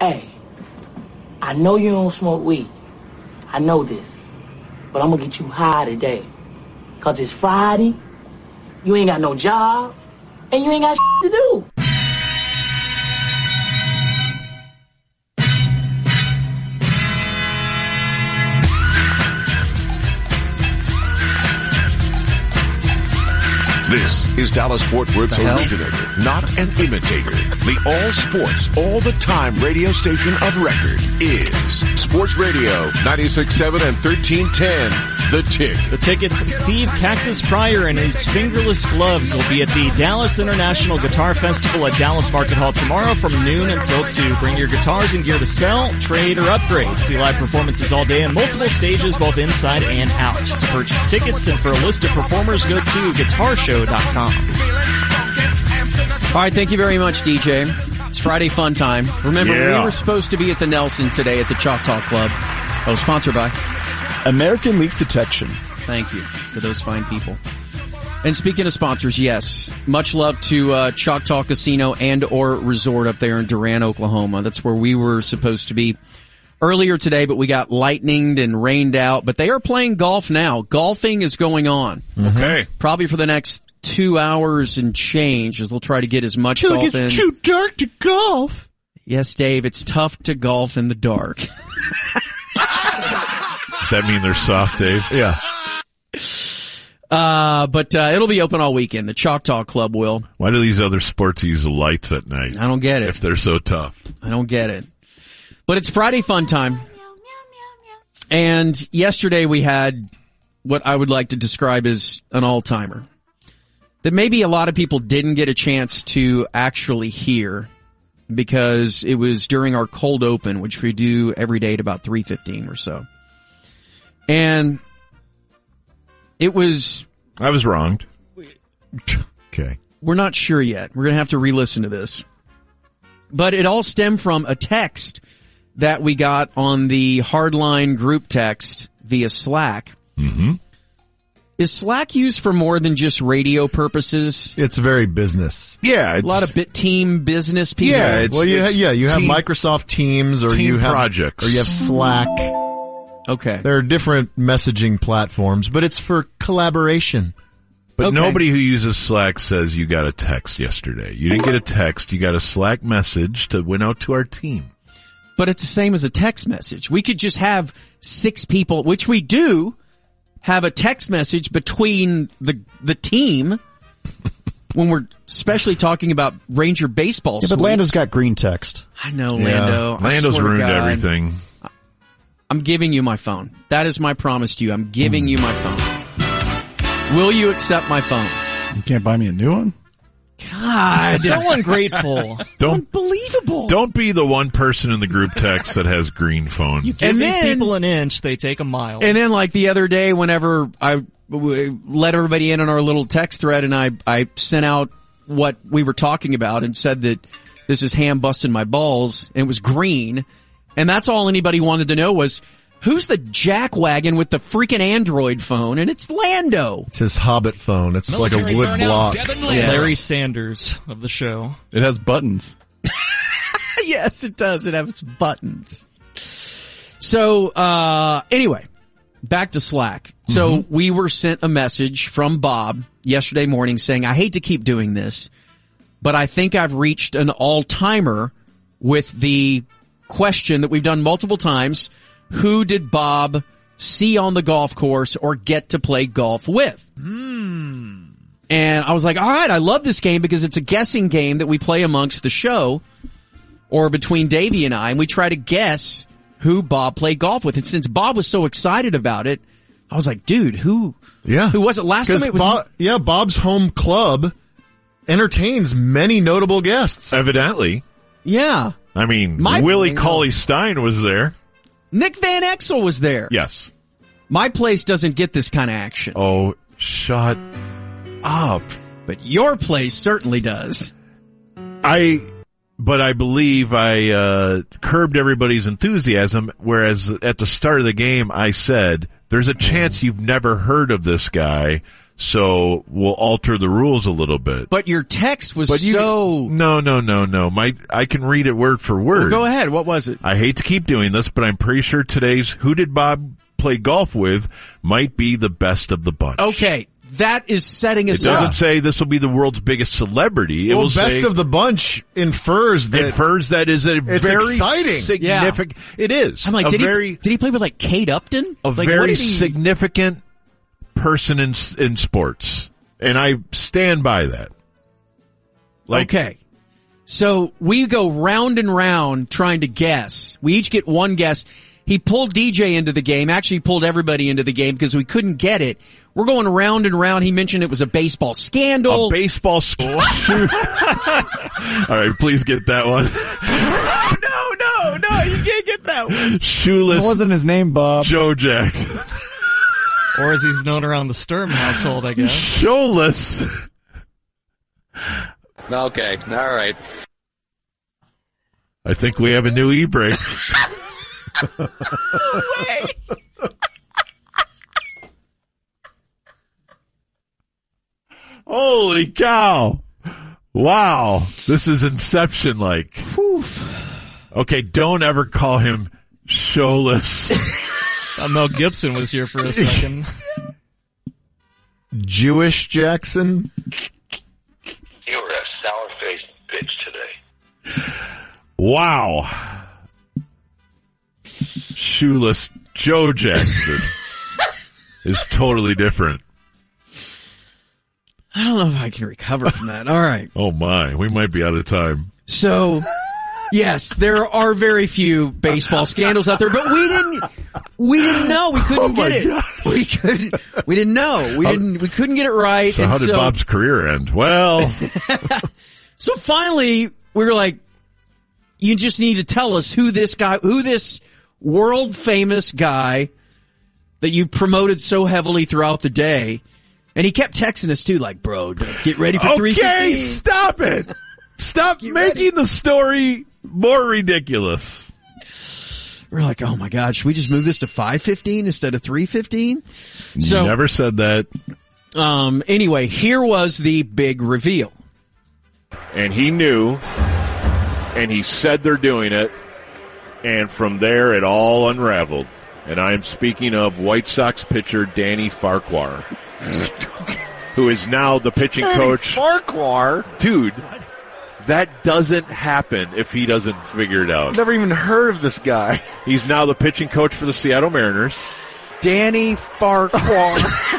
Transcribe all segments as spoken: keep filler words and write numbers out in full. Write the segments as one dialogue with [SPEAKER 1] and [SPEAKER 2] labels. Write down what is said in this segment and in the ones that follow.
[SPEAKER 1] Hey, I know you don't smoke weed. I know this. But I'm gonna get you high today. Cause it's Friday, you ain't got no job, and you ain't got shit to do.
[SPEAKER 2] This is Dallas-Fort Worth's originator, not an imitator. The all-sports, all-the-time radio station of record is Sports Radio ninety-six point seven and thirteen ten. The Tick.
[SPEAKER 3] The Tickets, Steve Cactus Pryor and his fingerless gloves will be at the Dallas International Guitar Festival at Dallas Market Hall tomorrow from noon until two. Bring your guitars and gear to sell, trade, or upgrade. See live performances all day on multiple stages, both inside and out. To purchase tickets and for a list of performers, go to guitar show dot com.
[SPEAKER 4] All right, thank you very much, D J. It's Friday fun time. Remember,
[SPEAKER 5] yeah.
[SPEAKER 4] we were supposed to be at the Nelson today at the Choctaw Club. Oh, sponsored by
[SPEAKER 5] American Leak Detection.
[SPEAKER 4] Thank you to those fine people. And speaking of sponsors, yes, much love to uh, Choctaw Casino and or Resort up there in Durant, Oklahoma. That's where we were supposed to be earlier today, but we got lightninged and rained out. But they are playing golf now. Golfing is going on.
[SPEAKER 2] Okay.
[SPEAKER 4] Probably for the next two hours and change, as they'll try to get as much
[SPEAKER 5] Till
[SPEAKER 4] golf
[SPEAKER 5] it gets
[SPEAKER 4] in.
[SPEAKER 5] too dark to golf.
[SPEAKER 4] Yes, Dave, it's tough to golf in the dark.
[SPEAKER 6] Does that mean they're soft, Dave?
[SPEAKER 5] Yeah.
[SPEAKER 4] Uh, but uh, it'll be open all weekend. The Choctaw Club will.
[SPEAKER 6] Why do these other sports use the lights at night?
[SPEAKER 4] I don't get it.
[SPEAKER 6] If they're so tough.
[SPEAKER 4] I don't get it. But it's Friday fun time. And yesterday we had what I would like to describe as an all-timer that maybe a lot of people didn't get a chance to actually hear because it was during our cold open, which we do every day at about three fifteen or so. And it was...
[SPEAKER 6] I was wronged. Okay.
[SPEAKER 4] We're not sure yet. We're going to have to re-listen to this. But it all stemmed from a text that we got on the Hardline group text via Slack.
[SPEAKER 6] Mm-hmm.
[SPEAKER 4] Is Slack used for more than just radio purposes?
[SPEAKER 5] It's very business.
[SPEAKER 6] Yeah. It's,
[SPEAKER 4] A lot of bit team business people.
[SPEAKER 6] Yeah, it's,
[SPEAKER 5] well, you ha-
[SPEAKER 6] it's
[SPEAKER 5] yeah, you have
[SPEAKER 6] team,
[SPEAKER 5] Microsoft Teams or
[SPEAKER 6] team
[SPEAKER 5] you have
[SPEAKER 6] projects.
[SPEAKER 5] or you have Slack.
[SPEAKER 4] Okay.
[SPEAKER 5] There are different messaging platforms, but it's for collaboration.
[SPEAKER 6] But
[SPEAKER 4] Okay.
[SPEAKER 6] nobody who uses Slack says you got a text yesterday. You didn't get a text. You got a Slack message that went out to our team.
[SPEAKER 4] But it's the same as a text message. We could just have six people, which we do, have a text message between the the team when we're especially talking about Ranger baseball
[SPEAKER 7] Yeah, but
[SPEAKER 4] suites.
[SPEAKER 7] Lando's got green text.
[SPEAKER 4] I know,
[SPEAKER 6] Yeah.
[SPEAKER 4] Lando. I
[SPEAKER 6] Lando's
[SPEAKER 4] swear to
[SPEAKER 6] ruined
[SPEAKER 4] God.
[SPEAKER 6] everything.
[SPEAKER 4] I'm giving you my phone. That is my promise to you. I'm giving you my phone. Will you accept my phone?
[SPEAKER 7] You can't buy me a new one?
[SPEAKER 4] God.
[SPEAKER 3] So ungrateful.
[SPEAKER 6] Don't
[SPEAKER 4] Unbelievable.
[SPEAKER 6] don't be the one person in the group text that has green phone.
[SPEAKER 3] You give
[SPEAKER 4] And
[SPEAKER 3] these
[SPEAKER 4] then-
[SPEAKER 3] people an inch, they take a mile.
[SPEAKER 4] And then like the other day, whenever I w- let everybody in on our little text thread and I, I sent out what we were talking about and said that this is ham busting my balls, and it was green. And that's all anybody wanted to know was, who's the jackwagon with the freaking Android phone? And it's Lando.
[SPEAKER 5] It's his Hobbit phone. It's like a wood block.
[SPEAKER 4] Yes.
[SPEAKER 3] Larry Sanders of the show.
[SPEAKER 7] It has buttons.
[SPEAKER 4] Yes, it does. It has buttons. So, uh, anyway, back to Slack. So
[SPEAKER 5] Mm-hmm.
[SPEAKER 4] we were sent a message from Bob yesterday morning saying, I hate to keep doing this, but I think I've reached an all-timer with the question that we've done multiple times. Who did Bob see on the golf course or get to play golf with?
[SPEAKER 3] Hmm.
[SPEAKER 4] And I was like, all right, I love this game because it's a guessing game that we play amongst the show or between Davey and I, and we try to guess who Bob played golf with. And since Bob was so excited about it, I was like, dude, who,
[SPEAKER 5] Yeah.
[SPEAKER 4] who was it? Last time
[SPEAKER 5] 'Cause
[SPEAKER 4] it was,
[SPEAKER 5] Bob, yeah, Bob's home club entertains many notable guests.
[SPEAKER 6] Evidently.
[SPEAKER 4] yeah,
[SPEAKER 6] I mean,
[SPEAKER 4] My-
[SPEAKER 6] Willie Cauley Stein was there.
[SPEAKER 4] Nick Van Exel was there.
[SPEAKER 6] Yes.
[SPEAKER 4] My place doesn't get this kind of action,
[SPEAKER 6] Oh, shut up.
[SPEAKER 4] but your place certainly does.
[SPEAKER 6] I, but I believe I, uh, curbed everybody's enthusiasm, whereas at the start of the game I said, there's a chance you've never heard of this guy, So we'll alter the rules a little bit.
[SPEAKER 4] But your text was
[SPEAKER 6] But you,
[SPEAKER 4] so...
[SPEAKER 6] No, no, no, no. My, I can read it word for word.
[SPEAKER 4] Well, go ahead. What was it?
[SPEAKER 6] I hate to keep doing this, but I'm pretty sure today's Who Did Bob Play Golf With might be the best of the bunch.
[SPEAKER 4] Okay. That is setting us
[SPEAKER 6] It doesn't
[SPEAKER 4] up.
[SPEAKER 6] say this will be the world's biggest celebrity. It
[SPEAKER 5] well,
[SPEAKER 6] will
[SPEAKER 5] best
[SPEAKER 6] say,
[SPEAKER 5] of the bunch infers that
[SPEAKER 6] infers that is a
[SPEAKER 5] it's
[SPEAKER 6] very
[SPEAKER 5] exciting.
[SPEAKER 6] significant. It is.
[SPEAKER 4] I'm like,
[SPEAKER 6] a
[SPEAKER 4] did
[SPEAKER 6] very,
[SPEAKER 4] he, did he play with like Kate Upton?
[SPEAKER 6] a
[SPEAKER 4] Like, what
[SPEAKER 6] very
[SPEAKER 4] did he-
[SPEAKER 6] significant person in in sports, and I stand by that. Like,
[SPEAKER 4] okay. So we go round and round trying to guess. We each get one guess. He pulled D J into the game. Actually, he pulled everybody into the game because we couldn't get it. We're going round and round. He mentioned it was a baseball scandal.
[SPEAKER 6] a baseball score. All right, please get that one.
[SPEAKER 4] no, no, no, you can't get that one.
[SPEAKER 6] Shoeless
[SPEAKER 7] That wasn't his name, Bob.
[SPEAKER 6] Joe Jackson.
[SPEAKER 3] Or as he's known around the Sturm household, I guess.
[SPEAKER 6] Shoeless.
[SPEAKER 8] Okay, all right.
[SPEAKER 6] I think we have a new e-break. Holy cow. Wow. This is Inception like. Okay, don't ever call him Shoeless.
[SPEAKER 3] Uh, Mel Gibson was here for a second.
[SPEAKER 5] Jewish Jackson.
[SPEAKER 9] You were a sour-faced bitch today.
[SPEAKER 6] Wow. Shoeless Joe Jackson is totally different.
[SPEAKER 4] I don't know if I can recover from that. All right.
[SPEAKER 6] Oh my, we might be out of time.
[SPEAKER 4] So, yes, there are very few baseball scandals out there, but we didn't, we didn't know. We couldn't
[SPEAKER 6] Oh my
[SPEAKER 4] get it.
[SPEAKER 6] gosh.
[SPEAKER 4] We couldn't, we didn't know. We didn't, we couldn't get it right.
[SPEAKER 6] So
[SPEAKER 4] and
[SPEAKER 6] how did
[SPEAKER 4] so,
[SPEAKER 6] Bob's career end? Well,
[SPEAKER 4] so finally we were like, you just need to tell us who this guy, who this world famous guy that you promoted so heavily throughout the day. And he kept texting us too, like, bro, get ready for three fifteen.
[SPEAKER 6] okay, stop it. Stop
[SPEAKER 4] Get
[SPEAKER 6] making
[SPEAKER 4] ready.
[SPEAKER 6] the story more ridiculous.
[SPEAKER 4] We're like, oh my God, should we just move this to five fifteen instead of three fifteen? So,
[SPEAKER 6] you never said that.
[SPEAKER 4] um, anyway, here was the big reveal.
[SPEAKER 10] And he knew, and he said they're doing it, and from there it all unraveled. And I am speaking of White Sox pitcher Danny Farquhar, who is now the pitching coach.
[SPEAKER 6] Farquhar?
[SPEAKER 10] Dude, that doesn't happen if he doesn't figure it out.
[SPEAKER 6] Never even heard of this guy.
[SPEAKER 10] He's now the pitching coach for the Seattle Mariners.
[SPEAKER 6] Danny Farquhar.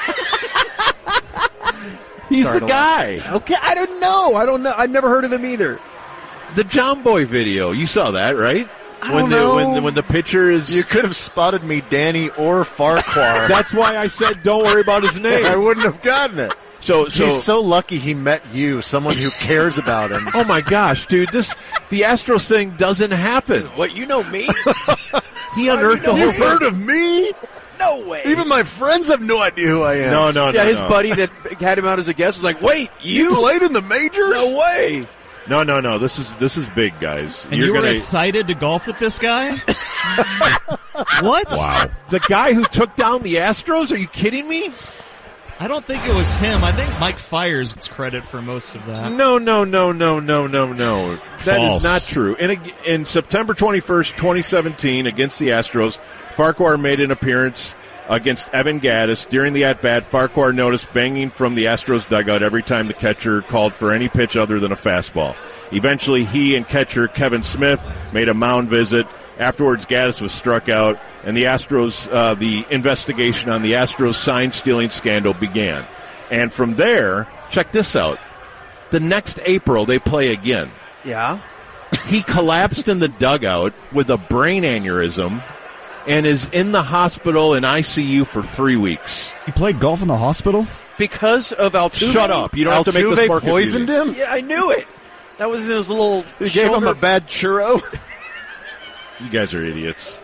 [SPEAKER 10] He's
[SPEAKER 6] Sorry
[SPEAKER 10] the
[SPEAKER 6] to
[SPEAKER 10] guy.
[SPEAKER 4] Okay, I don't know. I don't know. I've never heard of him either.
[SPEAKER 10] The John Boy video. You saw that, right?
[SPEAKER 6] I
[SPEAKER 10] when
[SPEAKER 6] don't
[SPEAKER 10] the
[SPEAKER 6] know.
[SPEAKER 10] when the, when the pitcher is
[SPEAKER 6] You could have spotted me Danny or Farquhar.
[SPEAKER 10] That's why I said don't worry about his name.
[SPEAKER 6] I wouldn't have gotten it.
[SPEAKER 10] So so
[SPEAKER 6] He's so lucky he met you, someone who cares about him.
[SPEAKER 10] Oh my gosh, dude, this the Astros thing doesn't happen.
[SPEAKER 1] What, you know me?
[SPEAKER 10] He unearthed the whole
[SPEAKER 6] You've
[SPEAKER 10] thing.
[SPEAKER 6] heard of me?
[SPEAKER 1] No way.
[SPEAKER 6] Even my friends have no idea who I am.
[SPEAKER 10] No, no, no.
[SPEAKER 1] yeah, his
[SPEAKER 10] no.
[SPEAKER 1] buddy that had him out as a guest was like, wait,
[SPEAKER 6] You
[SPEAKER 1] you?
[SPEAKER 6] played in the majors?
[SPEAKER 1] No way.
[SPEAKER 10] No, no, no. This is this is big, guys.
[SPEAKER 3] And
[SPEAKER 10] You're
[SPEAKER 3] you were
[SPEAKER 10] gonna
[SPEAKER 3] excited to golf with this guy? What?
[SPEAKER 10] Wow. The guy who took down the Astros? Are you kidding me?
[SPEAKER 3] I don't think it was him. I think Mike Fires gets credit for most of that.
[SPEAKER 10] No, no, no, no, no, no, no. That
[SPEAKER 6] False.
[SPEAKER 10] is not true. In, a, in September twenty-first, twenty seventeen, against the Astros, Farquhar made an appearance against Evan Gattis. During the at-bat, Farquhar noticed banging from the Astros dugout every time the catcher called for any pitch other than a fastball. Eventually, he and catcher Kevin Smith made a mound visit. Afterwards, Gattis was struck out, and the Astros, uh, the investigation on the Astros sign-stealing scandal began. And from there, check this out. The next April, they play again.
[SPEAKER 1] Yeah.
[SPEAKER 10] He collapsed in the dugout with a brain aneurysm and is in the hospital in I C U for three weeks.
[SPEAKER 7] He played golf in the hospital?
[SPEAKER 1] Because of Altuve?
[SPEAKER 10] Shut up. You don't have to make this
[SPEAKER 6] Altuve
[SPEAKER 10] more
[SPEAKER 6] poisoned
[SPEAKER 10] confusing.
[SPEAKER 6] him?
[SPEAKER 1] Yeah, I knew it. That was in his little
[SPEAKER 6] He gave him
[SPEAKER 1] shoulder.
[SPEAKER 6] a bad churro?
[SPEAKER 10] You guys are idiots.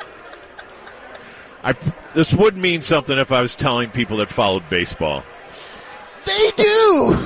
[SPEAKER 10] I, this would mean something if I was telling people that followed baseball.
[SPEAKER 6] They do!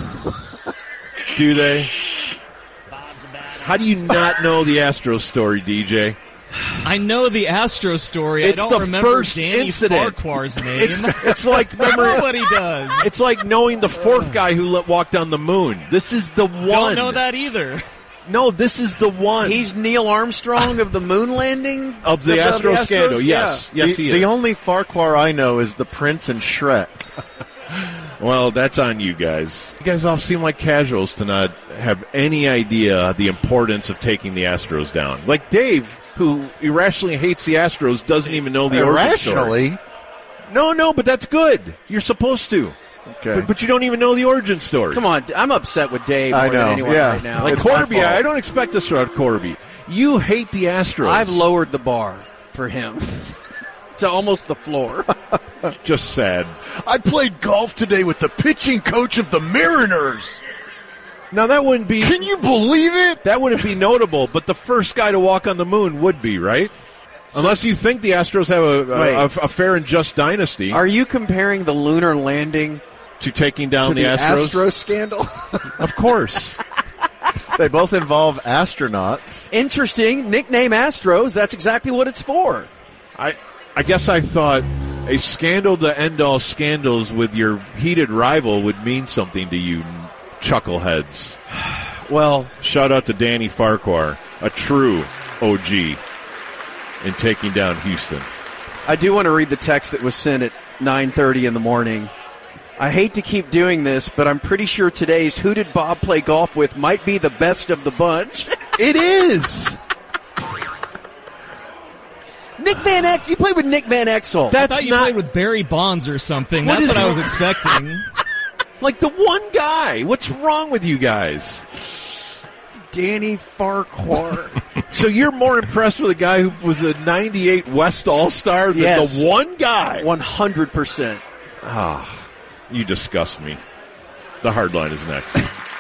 [SPEAKER 10] Do they? How do you not know the Astros story, D J?
[SPEAKER 3] I know the Astros story.
[SPEAKER 10] It's
[SPEAKER 3] I don't
[SPEAKER 10] the
[SPEAKER 3] remember
[SPEAKER 10] first
[SPEAKER 3] Danny
[SPEAKER 10] incident.
[SPEAKER 3] Farquhar's name.
[SPEAKER 10] It's, it's like remember,
[SPEAKER 3] Nobody does.
[SPEAKER 10] It's like knowing the fourth guy who let, walked on the moon. This is the one.
[SPEAKER 3] Don't know that either.
[SPEAKER 10] No, this is the one.
[SPEAKER 4] He's Neil Armstrong of the moon landing?
[SPEAKER 10] Of the
[SPEAKER 4] Of
[SPEAKER 10] Astro scandal, yes.
[SPEAKER 4] Yeah.
[SPEAKER 10] Yes,
[SPEAKER 8] the,
[SPEAKER 10] he is.
[SPEAKER 8] the only Farquhar I know is the Prince and Shrek.
[SPEAKER 10] Well, that's on you guys. You guys all seem like casuals to not have any idea the importance of taking the Astros down. Like Dave, who irrationally hates the Astros, doesn't even know the origin story.
[SPEAKER 8] Irrationally?
[SPEAKER 10] No, no, but that's good. You're supposed to.
[SPEAKER 8] Okay.
[SPEAKER 10] But, but you don't even know the origin story.
[SPEAKER 4] Come on, I'm upset with Dave more
[SPEAKER 8] I know,
[SPEAKER 4] than anyone
[SPEAKER 8] yeah.
[SPEAKER 4] right now.
[SPEAKER 10] Like
[SPEAKER 8] It's my
[SPEAKER 10] Corby,
[SPEAKER 8] fault.
[SPEAKER 10] I don't expect this from Corby. You hate the Astros.
[SPEAKER 4] I've lowered the bar for him to almost the floor.
[SPEAKER 10] Just sad.
[SPEAKER 8] I played golf today with the pitching coach of the Mariners.
[SPEAKER 10] Now that wouldn't be.
[SPEAKER 8] Can you believe it?
[SPEAKER 10] That wouldn't be notable, but the first guy to walk on the moon would be, right? Unless you think the Astros have a, a, a, a fair and just dynasty.
[SPEAKER 4] Are you comparing the lunar landing
[SPEAKER 10] to taking down
[SPEAKER 8] to
[SPEAKER 10] the,
[SPEAKER 8] the
[SPEAKER 10] Astros?
[SPEAKER 8] Astro scandal?
[SPEAKER 10] Of course.
[SPEAKER 8] They both involve astronauts.
[SPEAKER 4] Interesting. Nickname Astros. That's exactly what it's for.
[SPEAKER 10] I I guess I thought a scandal to end all scandals with your heated rival would mean something to you chuckleheads.
[SPEAKER 4] Well,
[SPEAKER 10] shout out to Danny Farquhar, a true O G in taking down Houston.
[SPEAKER 4] I do want to read the text that was sent at nine thirty in the morning. I hate to keep doing this, but I'm pretty sure today's Who Did Bob Play Golf With might be the best of the bunch.
[SPEAKER 10] It is.
[SPEAKER 4] Nick Van Exel. You played with Nick Van Exel.
[SPEAKER 3] I thought you played with Barry Bonds or something.
[SPEAKER 10] What
[SPEAKER 3] That's
[SPEAKER 10] is
[SPEAKER 3] what I was
[SPEAKER 10] wrong?
[SPEAKER 3] expecting.
[SPEAKER 10] Like the one guy. What's wrong with you guys?
[SPEAKER 4] Danny Farquhar.
[SPEAKER 10] So you're more impressed with a guy who was a ninety-eight West All-Star than
[SPEAKER 4] Yes.
[SPEAKER 10] the one guy?
[SPEAKER 4] one hundred percent.
[SPEAKER 10] Ah, you disgust me. The hard line is next.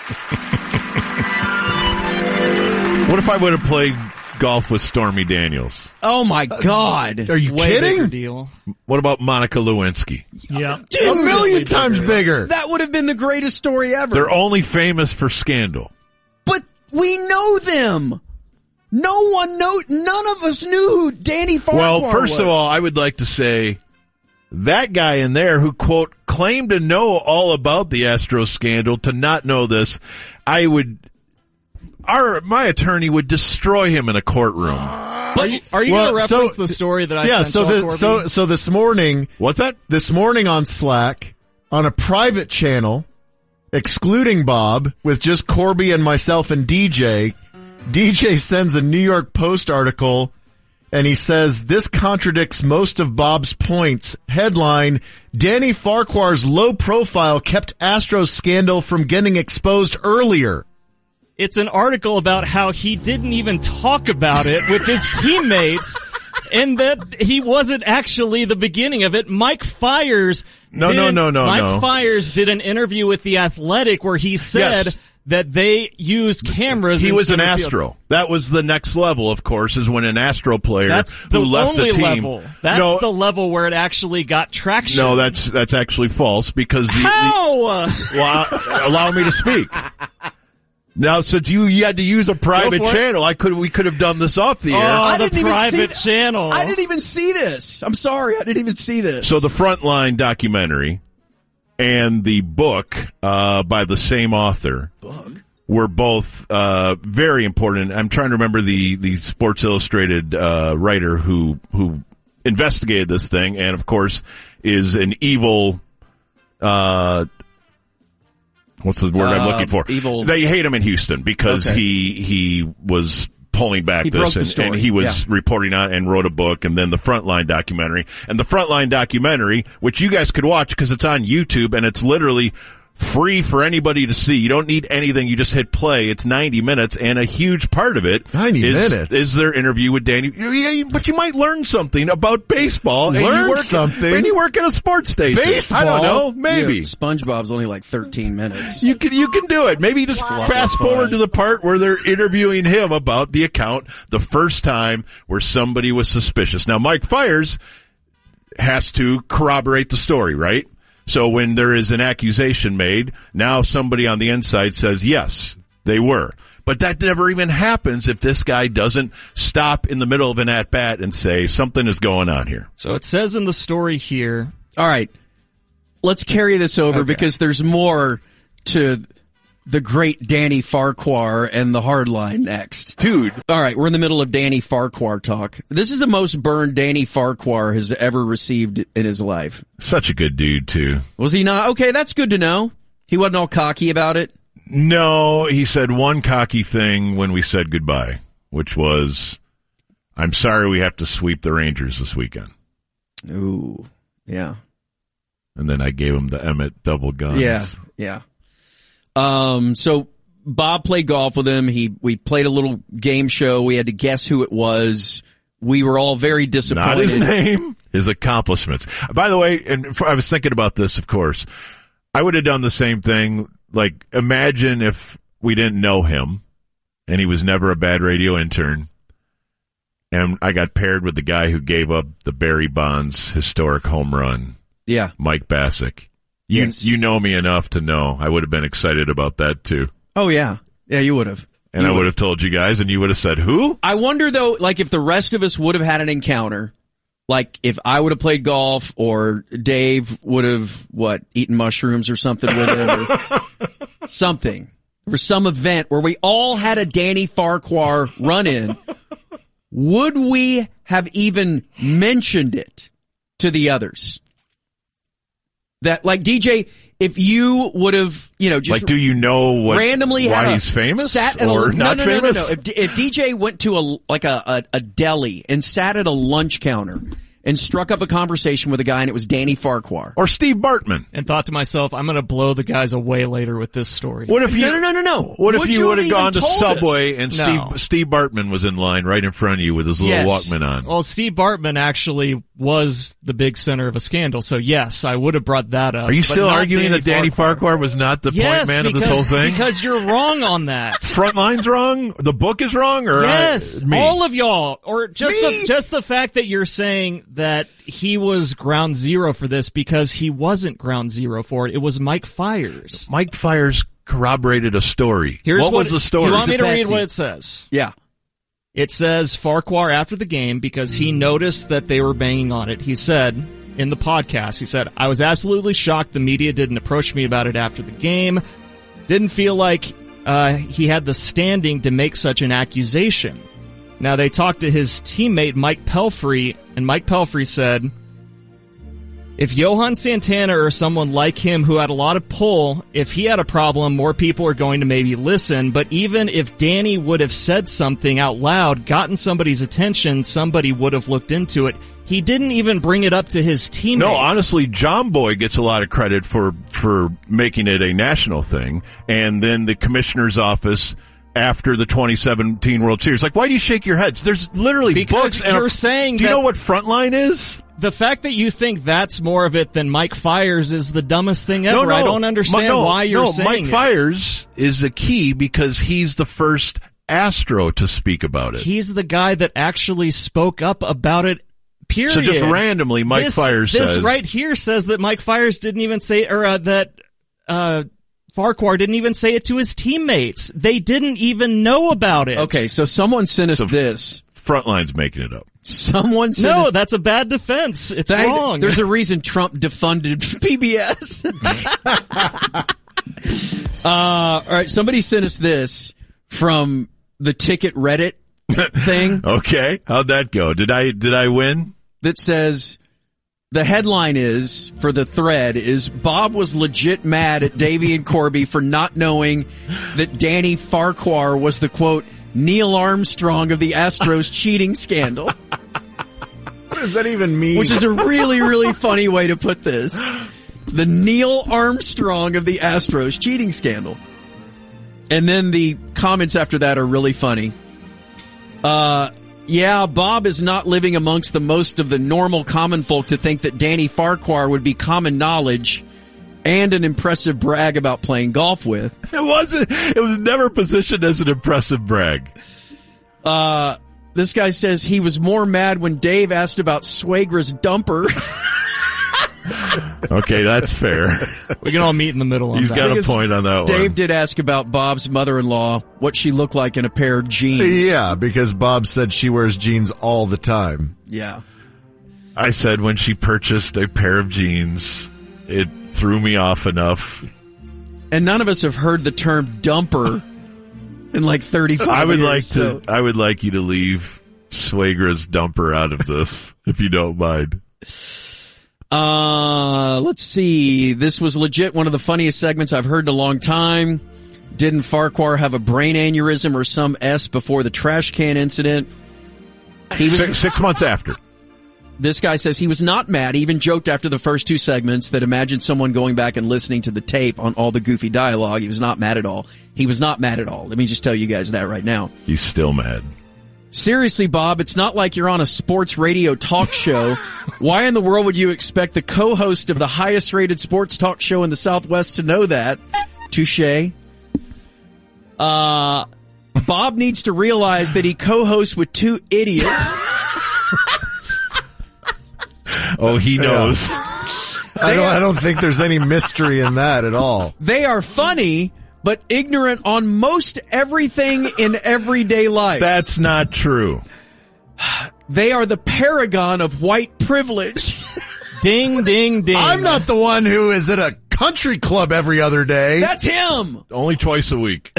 [SPEAKER 10] What if I would have played golf with Stormy Daniels?
[SPEAKER 4] Oh, my God.
[SPEAKER 5] Are you
[SPEAKER 3] Way
[SPEAKER 5] kidding?
[SPEAKER 3] bigger deal.
[SPEAKER 10] What about Monica Lewinsky?
[SPEAKER 3] Yeah.
[SPEAKER 5] A million times bigger.
[SPEAKER 4] That would have been the greatest story ever.
[SPEAKER 10] They're only famous for scandal.
[SPEAKER 4] But we know them. No one know. None of us knew who Danny Farquhar
[SPEAKER 10] Well, first
[SPEAKER 4] was.
[SPEAKER 10] of all, I would like to say that guy in there who, quote, claimed to know all about the Astros scandal to not know this, I would, our, my attorney would destroy him in a courtroom.
[SPEAKER 3] Are you, are you
[SPEAKER 5] Well,
[SPEAKER 3] going to
[SPEAKER 5] so-
[SPEAKER 3] reference the story that I
[SPEAKER 5] Yeah,
[SPEAKER 3] sent
[SPEAKER 5] so
[SPEAKER 3] to
[SPEAKER 5] the,
[SPEAKER 3] Corby?
[SPEAKER 5] so so this morning,
[SPEAKER 10] What's that?
[SPEAKER 5] this morning on Slack, on a private channel, excluding Bob, with just Corby and myself and D J, D J sends a New York Post article, and he says, this contradicts most of Bob's points. Headline, Danny Farquhar's low profile kept Astros scandal from getting exposed earlier.
[SPEAKER 3] It's an article about how he didn't even talk about it with his teammates, and that he wasn't actually the beginning of it. Mike Fiers,
[SPEAKER 10] No,
[SPEAKER 3] did,
[SPEAKER 10] no, no, no,
[SPEAKER 3] Mike
[SPEAKER 10] no.
[SPEAKER 3] Fiers did an interview with The Athletic where he said
[SPEAKER 10] Yes.
[SPEAKER 3] that they use cameras.
[SPEAKER 10] He
[SPEAKER 3] in
[SPEAKER 10] was an
[SPEAKER 3] center field.
[SPEAKER 10] Astro. That was the next level, of course, is when an Astro player
[SPEAKER 3] That's the
[SPEAKER 10] who left
[SPEAKER 3] only
[SPEAKER 10] the team.
[SPEAKER 3] level. That's
[SPEAKER 10] no,
[SPEAKER 3] the level where it actually got traction.
[SPEAKER 10] no, that's that's actually false because the, the
[SPEAKER 3] How?
[SPEAKER 10] well, allow me to speak. Now, since you, you had to use a private
[SPEAKER 3] Go for it.
[SPEAKER 10] channel, I could we could have done this off the air.
[SPEAKER 3] Oh,
[SPEAKER 4] I
[SPEAKER 3] the
[SPEAKER 4] didn't even see
[SPEAKER 3] private
[SPEAKER 4] th-
[SPEAKER 3] channel.
[SPEAKER 4] I didn't even see this. I'm sorry. I didn't even see this.
[SPEAKER 10] So the Frontline documentary and the book uh, by the same author were both uh, very important. I'm trying to remember the the Sports Illustrated uh, writer who who investigated this thing, and of course is an evil. Uh, what's the word I'm
[SPEAKER 4] Uh,
[SPEAKER 10] looking for?
[SPEAKER 4] evil-
[SPEAKER 10] They hate him in Houston because
[SPEAKER 4] Okay.
[SPEAKER 10] he he was pulling back
[SPEAKER 4] He broke
[SPEAKER 10] this
[SPEAKER 4] the
[SPEAKER 10] and,
[SPEAKER 4] story.
[SPEAKER 10] and he was
[SPEAKER 4] Yeah.
[SPEAKER 10] reporting on it and wrote a book, and then the Frontline documentary. And the Frontline documentary, which you guys could watch because it's on YouTube and it's literally free for anybody to see. You don't need anything. You just hit play. It's ninety minutes, and a huge part of it
[SPEAKER 5] ninety
[SPEAKER 10] is,
[SPEAKER 5] minutes?
[SPEAKER 10] is their interview with Danny. Yeah, you- but you might learn something about baseball. and
[SPEAKER 5] Learn
[SPEAKER 10] you work,
[SPEAKER 5] something?
[SPEAKER 10] And you work at a sports station.
[SPEAKER 5] Baseball?
[SPEAKER 10] I don't know. Maybe.
[SPEAKER 4] Yeah, SpongeBob's only like thirteen minutes.
[SPEAKER 10] You can you can do it. Maybe just fast forward to the part where they're interviewing him about the account the first time where somebody was suspicious. Now, Mike Fiers has to corroborate the story, right? So when there is an accusation made, now somebody on the inside says, yes, they were.
[SPEAKER 6] But that never even happens if this guy doesn't stop in the middle of an at-bat and say something is going on here.
[SPEAKER 3] So it says in the story here.
[SPEAKER 4] All right. Let's carry this over okay. because there's more to the great Danny Farquhar and the hard line next.
[SPEAKER 6] Dude.
[SPEAKER 4] All right, we're in the middle of Danny Farquhar talk. This is the most burn Danny Farquhar has ever received in his life.
[SPEAKER 6] Such a good dude, too.
[SPEAKER 4] Was he not? Okay, that's good to know. He wasn't all cocky about it?
[SPEAKER 6] No, he said one cocky thing when we said goodbye, which was, I'm sorry we have to sweep the Rangers this weekend.
[SPEAKER 4] Ooh, yeah.
[SPEAKER 6] And then I gave him the Emmett double guns.
[SPEAKER 4] Yeah, yeah. Um, so Bob played golf with him. He, we played a little game show. We had to guess who it was. We were all very disappointed.
[SPEAKER 6] Not his name, his accomplishments. By the way, and I was thinking about this, of course. I would have done the same thing. Like, imagine if we didn't know him and he was never a bad radio intern. And I got paired with the guy who gave up the Barry Bonds historic home run.
[SPEAKER 4] Yeah.
[SPEAKER 6] Mike Bassick. You
[SPEAKER 4] yes.
[SPEAKER 6] you know me enough to know I would have been excited about that too.
[SPEAKER 4] Oh yeah. Yeah, you would have.
[SPEAKER 6] And
[SPEAKER 4] you
[SPEAKER 6] I would have told you guys and you would have said who?
[SPEAKER 4] I wonder though, like if the rest of us would have had an encounter, like if I would have played golf or Dave would have, what, eaten mushrooms or something with him or something. Or some event where we all had a Danny Farquhar run in. Would we have even mentioned it to the others? That, like, D J, if you would have, you know, just
[SPEAKER 6] like, do you know what
[SPEAKER 4] randomly
[SPEAKER 6] why
[SPEAKER 4] had a,
[SPEAKER 6] he's famous
[SPEAKER 4] sat at
[SPEAKER 6] or
[SPEAKER 4] a,
[SPEAKER 6] not
[SPEAKER 4] no, no,
[SPEAKER 6] famous?
[SPEAKER 4] No, no, no. If, if D J went to a like a, a a deli and sat at a lunch counter and struck up a conversation with a guy and it was Danny Farquhar
[SPEAKER 6] or Steve Bartman,
[SPEAKER 3] and thought to myself, I'm going to blow the guys away later with this story.
[SPEAKER 6] What if you?
[SPEAKER 4] No, no, no, no, no.
[SPEAKER 6] What
[SPEAKER 4] would
[SPEAKER 6] if you,
[SPEAKER 4] you
[SPEAKER 6] would have gone to Subway
[SPEAKER 3] us?
[SPEAKER 6] and Steve
[SPEAKER 3] No.
[SPEAKER 6] Steve Bartman was in line right in front of you with his little
[SPEAKER 4] Yes.
[SPEAKER 6] Walkman on?
[SPEAKER 3] Well, Steve Bartman actually was the big center of a scandal, so yes, I would have brought that up.
[SPEAKER 6] Are you
[SPEAKER 3] but
[SPEAKER 6] still
[SPEAKER 3] not
[SPEAKER 6] arguing
[SPEAKER 3] Danny
[SPEAKER 6] that Danny
[SPEAKER 3] Farquhar.
[SPEAKER 6] Farquhar was not the
[SPEAKER 3] Yes,
[SPEAKER 6] point man
[SPEAKER 3] because,
[SPEAKER 6] of this whole thing?
[SPEAKER 3] because you're wrong on that.
[SPEAKER 6] Frontline's wrong? The book is wrong? Or
[SPEAKER 3] Yes,
[SPEAKER 6] I, me?
[SPEAKER 3] all of y'all, or just
[SPEAKER 4] Me?
[SPEAKER 3] the, just the fact that you're saying that he was ground zero for this because he wasn't ground zero for it. It was Mike Fiers.
[SPEAKER 6] Mike Fiers corroborated a story.
[SPEAKER 3] Here's
[SPEAKER 6] what,
[SPEAKER 3] what
[SPEAKER 6] was the story?
[SPEAKER 3] You want me to read
[SPEAKER 4] Betsy.
[SPEAKER 3] what it says?
[SPEAKER 4] Yeah.
[SPEAKER 3] It says Farquhar after the game because he noticed that they were banging on it. He said in the podcast, he said, I was absolutely shocked the media didn't approach me about it after the game. Didn't feel like uh, he had the standing to make such an accusation. Now, they talked to his teammate Mike Pelfrey, and Mike Pelfrey said, if Johan Santana or someone like him who had a lot of pull, if he had a problem, more people are going to maybe listen. But even if Danny would have said something out loud, gotten somebody's attention, somebody would have looked into it. He didn't even bring it up to his teammates.
[SPEAKER 6] No, honestly, John Boy gets a lot of credit for, for making it a national thing. And then the commissioner's office after the twenty seventeen World Series. Like, why do you shake your heads? There's literally
[SPEAKER 3] because
[SPEAKER 6] books. And
[SPEAKER 3] you're
[SPEAKER 6] a,
[SPEAKER 3] saying
[SPEAKER 6] do you
[SPEAKER 3] that
[SPEAKER 6] know what Frontline is?
[SPEAKER 3] The fact that you think that's more of it than Mike Fiers is the dumbest thing ever.
[SPEAKER 6] No, no,
[SPEAKER 3] I don't understand
[SPEAKER 6] no,
[SPEAKER 3] why you're
[SPEAKER 6] no,
[SPEAKER 3] saying
[SPEAKER 6] Mike
[SPEAKER 3] it.
[SPEAKER 6] Fiers is a key because he's the first Astro to speak about it.
[SPEAKER 3] He's the guy that actually spoke up about it. Period.
[SPEAKER 6] So just randomly, Mike
[SPEAKER 3] this,
[SPEAKER 6] Fiers
[SPEAKER 3] this
[SPEAKER 6] says...
[SPEAKER 3] This right here says that Mike Fiers didn't even say, or uh, that uh, Farquhar didn't even say it to his teammates. They didn't even know about it.
[SPEAKER 4] Okay, so someone sent us
[SPEAKER 6] So
[SPEAKER 4] this.
[SPEAKER 6] Frontline's making it up.
[SPEAKER 4] Someone sent
[SPEAKER 3] No,
[SPEAKER 4] us,
[SPEAKER 3] that's a bad defense. It's
[SPEAKER 4] Thank-
[SPEAKER 3] wrong.
[SPEAKER 4] There's a reason Trump defunded P B S. uh, all right, somebody sent us this from the Ticket Reddit thing.
[SPEAKER 6] Okay, how'd that go? Did I did I win?
[SPEAKER 4] That says, the headline is, for the thread, is Bob was legit mad at Davey and Corby for not knowing that Danny Farquhar was the, quote, Neil Armstrong of the Astros cheating scandal.
[SPEAKER 5] What does that even mean?
[SPEAKER 4] Which is a really, really funny way to put this. The Neil Armstrong of the Astros cheating scandal. And then the comments after that are really funny. Uh, yeah, Bob is not living amongst the most of the normal common folk to think that Danny Farquhar would be common knowledge and an impressive brag about playing golf with.
[SPEAKER 6] It wasn't. It was never positioned as an impressive brag.
[SPEAKER 4] Uh, this guy says he was more mad when Dave asked about Swagra's dumper.
[SPEAKER 6] Okay, that's fair.
[SPEAKER 3] We can all meet in the middle on
[SPEAKER 6] He's
[SPEAKER 3] that.
[SPEAKER 6] got a point on that
[SPEAKER 4] Dave
[SPEAKER 6] one.
[SPEAKER 4] did ask about Bob's mother-in-law, what she looked like in a pair of jeans.
[SPEAKER 5] Yeah, because Bob said she wears jeans all the time.
[SPEAKER 4] Yeah.
[SPEAKER 6] I said when she purchased a pair of jeans, it threw me off enough.
[SPEAKER 4] And none of us have heard the term dumper in like thirty-five
[SPEAKER 6] I would
[SPEAKER 4] years,
[SPEAKER 6] like
[SPEAKER 4] so.
[SPEAKER 6] to. I would like you to leave Swagra's dumper out of this, if you don't mind.
[SPEAKER 4] Uh, let's see. This was legit one of the funniest segments I've heard in a long time. Didn't Farquhar have a brain aneurysm or some S before the trash can incident? He was
[SPEAKER 6] Six, six months after.
[SPEAKER 4] This guy says he was not mad. He even joked after the first two segments that imagine someone going back and listening to the tape on all the goofy dialogue. He was not mad at all. He was not mad at all. Let me just tell you guys that right now.
[SPEAKER 6] He's still mad.
[SPEAKER 4] Seriously, Bob, it's not like you're on a sports radio talk show. Why in the world would you expect the co-host of the highest rated sports talk show in the Southwest to know that? Touché. Uh, Bob needs to realize that he co-hosts with two idiots.
[SPEAKER 6] Oh, he knows.
[SPEAKER 5] I don't, I don't think there's any mystery in that at all.
[SPEAKER 4] They are funny, but ignorant on most everything in everyday life.
[SPEAKER 6] That's not true.
[SPEAKER 4] They are the paragon of white privilege.
[SPEAKER 3] Ding, ding, ding.
[SPEAKER 5] I'm not the one who is at a country club every other day.
[SPEAKER 4] That's him.
[SPEAKER 6] Only twice a week.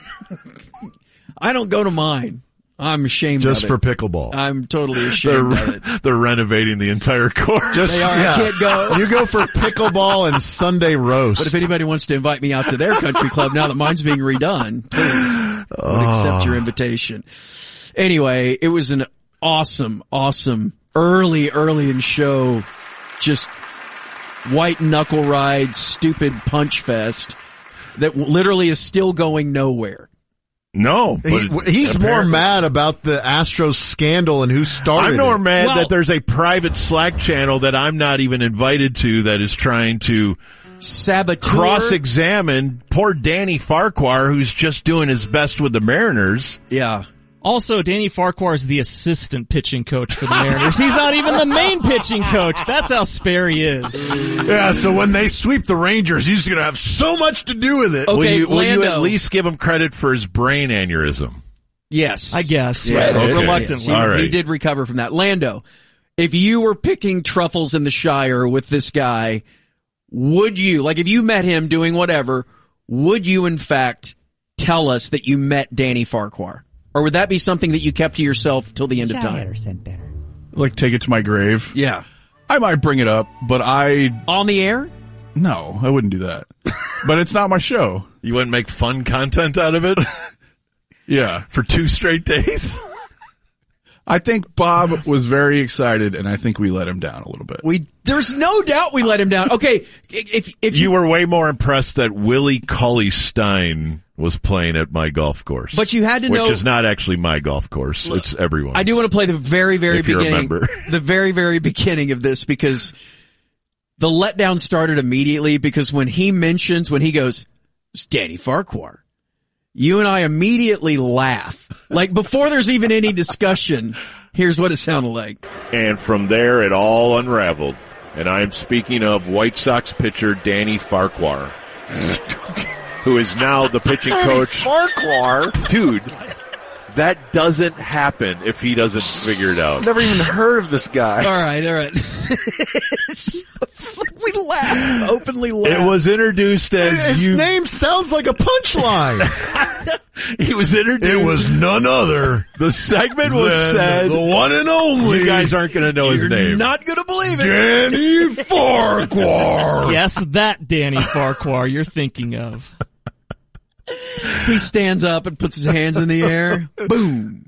[SPEAKER 4] I don't go to mine. I'm ashamed
[SPEAKER 5] Just
[SPEAKER 4] of it.
[SPEAKER 5] for pickleball.
[SPEAKER 4] I'm totally ashamed
[SPEAKER 6] They're,
[SPEAKER 4] of it.
[SPEAKER 6] they're renovating the entire court.
[SPEAKER 5] Just
[SPEAKER 4] They are.
[SPEAKER 5] yeah.
[SPEAKER 4] I can't go.
[SPEAKER 5] You go for pickleball and Sunday roast.
[SPEAKER 4] But if anybody wants to invite me out to their country club now that mine's being redone, please, I would
[SPEAKER 5] Oh.
[SPEAKER 4] accept your invitation. Anyway, it was an awesome, awesome early, early in show, just white knuckle ride, stupid punch fest that literally is still going nowhere.
[SPEAKER 6] No.
[SPEAKER 5] He,
[SPEAKER 6] but
[SPEAKER 5] he's more
[SPEAKER 6] apparently-
[SPEAKER 5] mad about the Astros scandal and who started
[SPEAKER 6] I'm more
[SPEAKER 5] it.
[SPEAKER 6] mad
[SPEAKER 4] Well-
[SPEAKER 6] that there's a private Slack channel that I'm not even invited to that is trying to
[SPEAKER 4] Saboteur.
[SPEAKER 6] cross-examine poor Danny Farquhar, who's just doing his best with the Mariners.
[SPEAKER 4] Yeah.
[SPEAKER 3] Also, Danny Farquhar is the assistant pitching coach for the Mariners. He's not even the main pitching coach. That's how spare he is.
[SPEAKER 5] Yeah, so when they sweep the Rangers, he's going to have so much to do with it.
[SPEAKER 4] Okay,
[SPEAKER 6] will you, will you
[SPEAKER 4] Lando.
[SPEAKER 6] at least give him credit for his brain aneurysm?
[SPEAKER 4] Yes.
[SPEAKER 3] I guess.
[SPEAKER 4] Yeah,
[SPEAKER 3] right?
[SPEAKER 6] okay.
[SPEAKER 3] Reluctantly.
[SPEAKER 4] Yes, he,
[SPEAKER 6] All right.
[SPEAKER 4] he did recover from that. Lando, if you were picking truffles in the Shire with this guy, would you, like if you met him doing whatever, would you in fact tell us that you met Danny Farquhar? Or would that be something that you kept to yourself till the end of time?
[SPEAKER 7] Like, take it to my grave.
[SPEAKER 4] Yeah.
[SPEAKER 7] I might bring it up, but I,
[SPEAKER 4] On the air?
[SPEAKER 7] no, I wouldn't do that. But it's not my show.
[SPEAKER 6] You wouldn't make fun content out of it
[SPEAKER 7] Yeah.
[SPEAKER 6] for two straight days?
[SPEAKER 7] I think Bob was very excited, and I think we let him down a little bit.
[SPEAKER 4] We, there's no doubt we let him down. Okay. If, if
[SPEAKER 6] You were way more impressed that Willie Cauley Stein was playing at my golf course.
[SPEAKER 4] But you had to
[SPEAKER 6] which
[SPEAKER 4] know-
[SPEAKER 6] is not actually my golf course. It's everyone's.
[SPEAKER 4] I do want to play the very, very
[SPEAKER 6] If you
[SPEAKER 4] beginning,
[SPEAKER 6] remember.
[SPEAKER 4] the very, very beginning of this because the letdown started immediately because when he mentions, when he goes, it's Danny Farquhar, you and I immediately laugh. Like before there's even any discussion, here's what it sounded like.
[SPEAKER 10] And from there, it all unraveled. And I am speaking of White Sox pitcher Danny Farquhar, who is now the pitching coach.
[SPEAKER 8] Farquhar?
[SPEAKER 10] Dude, that doesn't happen if he doesn't figure it out.
[SPEAKER 8] Never even heard of this guy.
[SPEAKER 4] All right, all right. We laugh, openly laugh.
[SPEAKER 6] It was introduced as
[SPEAKER 5] His
[SPEAKER 6] you.
[SPEAKER 5] name sounds like a punchline.
[SPEAKER 6] He was introduced.
[SPEAKER 5] It was none other
[SPEAKER 6] The segment was
[SPEAKER 5] than
[SPEAKER 6] said.
[SPEAKER 5] the one and only
[SPEAKER 6] You guys aren't going to know his
[SPEAKER 4] You're
[SPEAKER 6] name.
[SPEAKER 4] not going to believe it.
[SPEAKER 5] Danny Farquhar.
[SPEAKER 3] Yes, that Danny Farquhar you're thinking of.
[SPEAKER 4] He stands up and puts his hands in the air. Boom.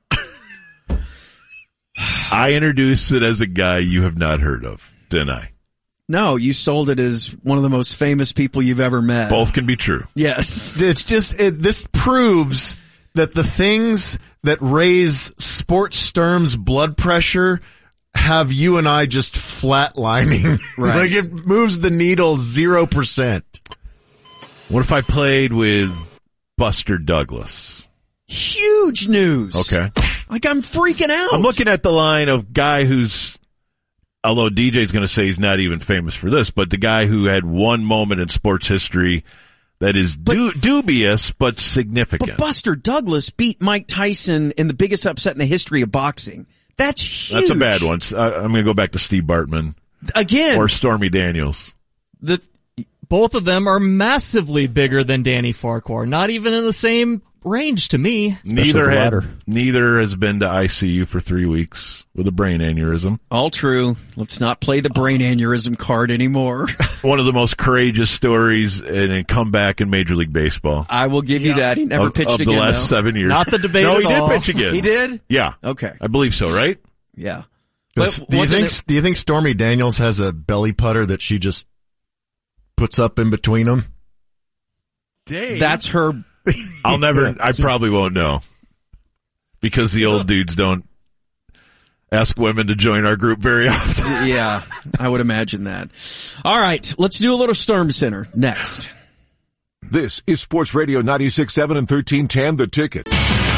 [SPEAKER 6] I introduced it as a guy you have not heard of, didn't I?
[SPEAKER 4] No, you sold it as one of the most famous people you've ever met.
[SPEAKER 6] Both can be true.
[SPEAKER 4] Yes.
[SPEAKER 5] It's just, it, this proves that the things that raise sports Sturm's blood pressure have you and I just flatlining.
[SPEAKER 4] Right.
[SPEAKER 5] Like it moves the needle zero percent.
[SPEAKER 6] What if I played with Buster Douglas?
[SPEAKER 4] Huge news.
[SPEAKER 6] Okay.
[SPEAKER 4] Like I'm freaking out.
[SPEAKER 6] I'm looking at the line of guy who's although D J's going to say he's not even famous for this, but the guy who had one moment in sports history that is du- dubious but significant.
[SPEAKER 4] But Buster Douglas beat Mike Tyson in the biggest upset in the history of boxing. That's huge.
[SPEAKER 6] That's a bad one. Uh, I'm going to go back to Steve Bartman.
[SPEAKER 4] Again.
[SPEAKER 6] Or Stormy Daniels.
[SPEAKER 3] The Both of them are massively bigger than Danny Farquhar. Not even in the same range to me.
[SPEAKER 6] Neither had, neither has been to I C U for three weeks with a brain aneurysm.
[SPEAKER 4] All true. Let's not play the brain aneurysm card anymore.
[SPEAKER 6] One of the most courageous stories in a comeback in Major League Baseball.
[SPEAKER 4] I will give you
[SPEAKER 3] yeah.
[SPEAKER 4] that. He never
[SPEAKER 6] of,
[SPEAKER 4] pitched
[SPEAKER 6] of
[SPEAKER 4] again.
[SPEAKER 6] the last
[SPEAKER 4] though.
[SPEAKER 6] seven years.
[SPEAKER 3] Not the debate
[SPEAKER 6] No,
[SPEAKER 3] at
[SPEAKER 6] he
[SPEAKER 3] all.
[SPEAKER 6] did pitch again.
[SPEAKER 4] He did?
[SPEAKER 6] Yeah.
[SPEAKER 4] Okay.
[SPEAKER 6] I believe so, right?
[SPEAKER 4] Yeah.
[SPEAKER 5] Does,
[SPEAKER 4] But
[SPEAKER 5] do you
[SPEAKER 4] wasn't
[SPEAKER 5] think?
[SPEAKER 4] it-
[SPEAKER 5] Do you think Stormy Daniels has a belly putter that she just puts up in between them?
[SPEAKER 6] Dang.
[SPEAKER 4] That's her.
[SPEAKER 6] I'll never, I probably won't know. Because the old dudes don't ask women to join our group very often.
[SPEAKER 4] Yeah, I would imagine that. All right, let's do a little Storm Center next.
[SPEAKER 2] This is Sports Radio ninety-six point seven and thirteen ten, The Ticket.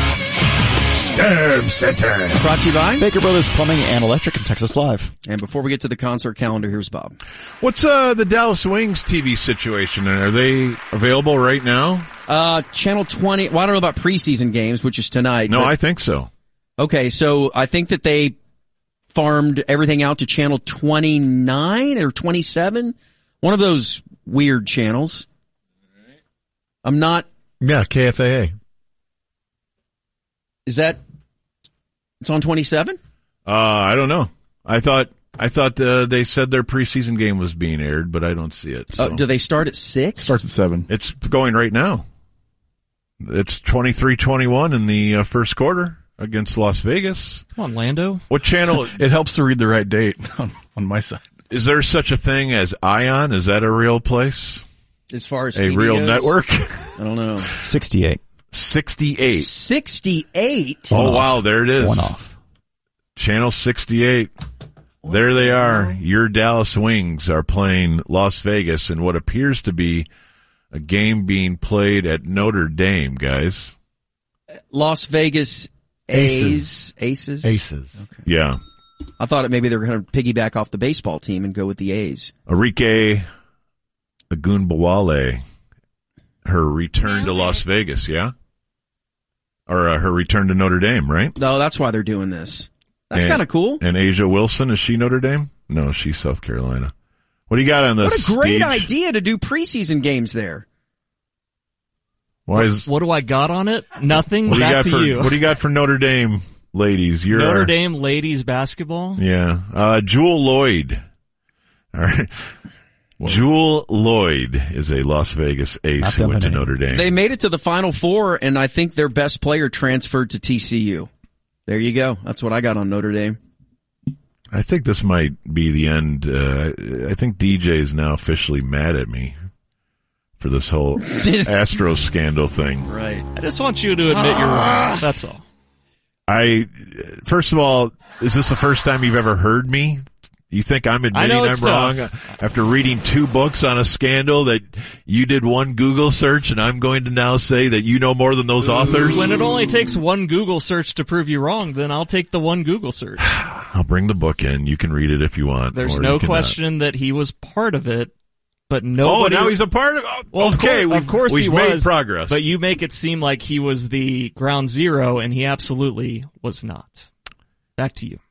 [SPEAKER 8] Storm Center.
[SPEAKER 4] Brought to you by
[SPEAKER 11] Baker Brothers Plumbing and Electric in Texas Live.
[SPEAKER 4] And before we get to the concert calendar, here's Bob.
[SPEAKER 6] What's uh, the Dallas Wings T V situation? Are they available right now?
[SPEAKER 4] Uh, Channel twenty. Well, I don't know about preseason games, which is tonight.
[SPEAKER 6] No,
[SPEAKER 4] but,
[SPEAKER 6] I think so.
[SPEAKER 4] Okay, so I think that they farmed everything out to Channel twenty-nine or twenty-seven. One of those weird channels. I'm not.
[SPEAKER 5] Yeah, K F A A.
[SPEAKER 4] Is that? It's on twenty-seven?
[SPEAKER 6] Uh, I don't know. I thought I thought uh, they said their preseason game was being aired, but I don't see it. So.
[SPEAKER 4] Uh, do they start at six?
[SPEAKER 7] Starts at seven.
[SPEAKER 6] It's going right now. It's twenty-three twenty-one in the uh, first quarter against Las Vegas.
[SPEAKER 3] Come on, Lando.
[SPEAKER 6] What channel?
[SPEAKER 7] It helps to read the right date on, on my side.
[SPEAKER 6] Is there such a thing as Ion? Is that a real place?
[SPEAKER 4] As far as
[SPEAKER 6] a
[SPEAKER 4] T V
[SPEAKER 6] real
[SPEAKER 4] goes?
[SPEAKER 6] network?
[SPEAKER 4] I don't know.
[SPEAKER 11] sixty-eight.
[SPEAKER 6] sixty-eight.
[SPEAKER 4] sixty-eight?
[SPEAKER 6] Oh, wow, there it is.
[SPEAKER 11] One off.
[SPEAKER 6] Channel sixty-eight. There they are. Your Dallas Wings are playing Las Vegas in what appears to be a game being played at Notre Dame, guys.
[SPEAKER 4] Las Vegas A's. Aces?
[SPEAKER 5] Aces.
[SPEAKER 4] Okay.
[SPEAKER 6] Yeah.
[SPEAKER 4] I thought it maybe they were going to piggyback off the baseball team and go with the A's.
[SPEAKER 6] Enrique Agunbawale, her return to Las Vegas, yeah? Or uh, her return to Notre Dame, right?
[SPEAKER 4] No, that's why they're doing this. That's kind of cool.
[SPEAKER 6] And Asia Wilson, is she Notre Dame? No, she's South Carolina. What do you got on this?
[SPEAKER 4] What a great
[SPEAKER 6] Deej?
[SPEAKER 4] idea to do preseason games there.
[SPEAKER 6] Why is,
[SPEAKER 3] What do I got on it? Nothing.
[SPEAKER 6] what do you
[SPEAKER 3] Back
[SPEAKER 6] got
[SPEAKER 3] to
[SPEAKER 6] for,
[SPEAKER 3] you.
[SPEAKER 6] What do you got for Notre Dame ladies? You're
[SPEAKER 3] Notre
[SPEAKER 6] our-
[SPEAKER 3] Dame ladies basketball.
[SPEAKER 6] Yeah. Uh, Jewel Lloyd. All right. Jewel Lloyd is a Las Vegas ace
[SPEAKER 11] Not
[SPEAKER 6] who went to
[SPEAKER 11] them
[SPEAKER 6] Notre Dame.
[SPEAKER 4] They made it to the Final Four, and I think their best player transferred to T C U. There you go. That's what I got on Notre Dame.
[SPEAKER 6] I think this might be the end. Uh, I think D J is now officially mad at me for this whole Astro scandal thing.
[SPEAKER 4] Right.
[SPEAKER 3] I just want you to admit you're wrong. That's all.
[SPEAKER 6] I, first of all, is this the first time you've ever heard me? You think I'm admitting
[SPEAKER 3] know
[SPEAKER 6] I'm
[SPEAKER 3] it's
[SPEAKER 6] wrong
[SPEAKER 3] tough.
[SPEAKER 6] after reading two books on a scandal that you did one Google search, and I'm going to now say that you know more than those authors?
[SPEAKER 3] When it only takes one Google search to prove you wrong, then I'll take the one Google search.
[SPEAKER 6] I'll bring the book in. You can read it if you want.
[SPEAKER 3] There's
[SPEAKER 6] or
[SPEAKER 3] no
[SPEAKER 6] you cannot.
[SPEAKER 3] question that he was part of it, but nobody.
[SPEAKER 6] Oh, now he's a part of. Oh,
[SPEAKER 3] Well, of
[SPEAKER 6] okay,
[SPEAKER 3] course,
[SPEAKER 6] we've,
[SPEAKER 3] of course
[SPEAKER 6] we've
[SPEAKER 3] he
[SPEAKER 6] made
[SPEAKER 3] was,
[SPEAKER 6] progress.
[SPEAKER 3] But you make it seem like he was the ground zero, and he absolutely was not. Back to you.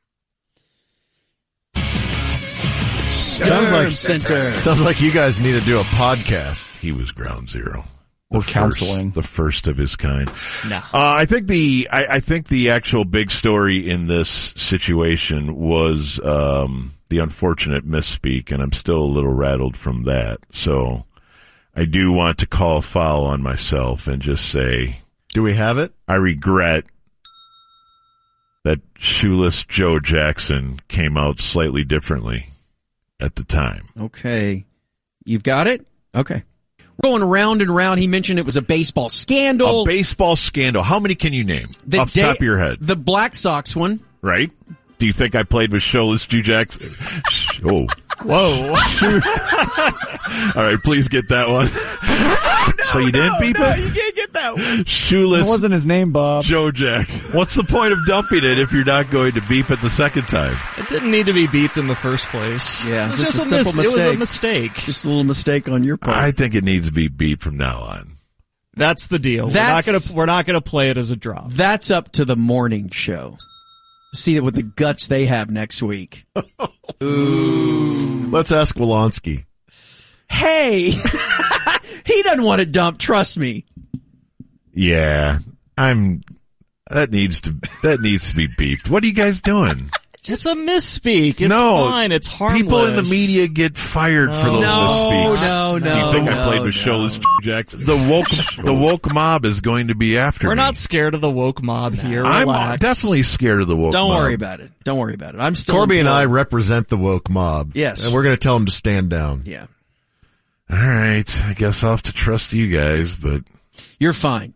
[SPEAKER 5] Sounds like
[SPEAKER 4] Center.
[SPEAKER 5] sounds like you guys need to do a podcast.
[SPEAKER 6] He was ground zero.
[SPEAKER 7] Or
[SPEAKER 6] The
[SPEAKER 7] counseling.
[SPEAKER 6] First, the first of his kind.
[SPEAKER 3] No.
[SPEAKER 6] Uh, I think the I, I think the actual big story in this situation was um, the unfortunate misspeak, and I'm still a little rattled from that. So I do want to call foul on myself and just say,
[SPEAKER 5] Do we have it?
[SPEAKER 6] I regret that shoeless Joe Jackson came out slightly differently at the time.
[SPEAKER 4] Okay. You've got it? Okay. Going round and round, he mentioned it was a baseball scandal.
[SPEAKER 6] A baseball scandal. How many can you name
[SPEAKER 4] The
[SPEAKER 6] off the
[SPEAKER 4] day-
[SPEAKER 6] top of your head?
[SPEAKER 4] The Black Sox one.
[SPEAKER 6] Right? Do you think I played with shoeless Joe Jackson? Oh,
[SPEAKER 3] Whoa.
[SPEAKER 6] All right, please get that one.
[SPEAKER 4] Oh, no,
[SPEAKER 6] so you
[SPEAKER 4] no,
[SPEAKER 6] didn't beep
[SPEAKER 4] no,
[SPEAKER 6] it?
[SPEAKER 4] You can't get that one.
[SPEAKER 6] Shoeless.
[SPEAKER 11] That wasn't his name, Bob.
[SPEAKER 6] Joe Jackson. What's the point of dumping it if you're not going to beep it the second time?
[SPEAKER 3] It didn't need to be beeped in the first place.
[SPEAKER 4] Yeah,
[SPEAKER 3] it was
[SPEAKER 4] just,
[SPEAKER 3] just
[SPEAKER 4] a simple
[SPEAKER 3] mis-
[SPEAKER 4] mistake.
[SPEAKER 3] It was a mistake.
[SPEAKER 4] Just a little mistake on your part.
[SPEAKER 6] I think it needs to be beeped from now on.
[SPEAKER 3] That's the deal.
[SPEAKER 4] That's,
[SPEAKER 3] we're not gonna we're not gonna play it as a drop.
[SPEAKER 4] That's up to the morning show. See what the guts they have next week. Ooh.
[SPEAKER 5] Let's ask Wolonsky.
[SPEAKER 4] Hey, he doesn't want to dump. Trust me.
[SPEAKER 6] Yeah, I'm. That needs to. That needs to be beeped. What are you guys doing?
[SPEAKER 3] It's a misspeak. It's
[SPEAKER 6] no,
[SPEAKER 3] fine. It's harmless.
[SPEAKER 6] People in the media get fired
[SPEAKER 3] no.
[SPEAKER 6] for those
[SPEAKER 4] no,
[SPEAKER 6] misspeaks.
[SPEAKER 4] No, no,
[SPEAKER 6] Do you think
[SPEAKER 4] no,
[SPEAKER 6] I played with
[SPEAKER 4] no.
[SPEAKER 6] Shoeless Jackson? The woke, the woke mob is going to be after
[SPEAKER 3] We're
[SPEAKER 6] me.
[SPEAKER 3] not scared of the woke mob here.
[SPEAKER 6] I'm
[SPEAKER 3] Relax.
[SPEAKER 6] definitely scared of the woke
[SPEAKER 4] Don't
[SPEAKER 6] mob.
[SPEAKER 4] worry about it. Don't worry about it. I'm still.
[SPEAKER 5] Corby and I
[SPEAKER 4] employed.
[SPEAKER 5] represent the woke mob.
[SPEAKER 4] Yes.
[SPEAKER 5] And we're going to tell them to stand down.
[SPEAKER 4] Yeah.
[SPEAKER 6] All right, I guess I'll have to trust you guys, but
[SPEAKER 4] You're fine.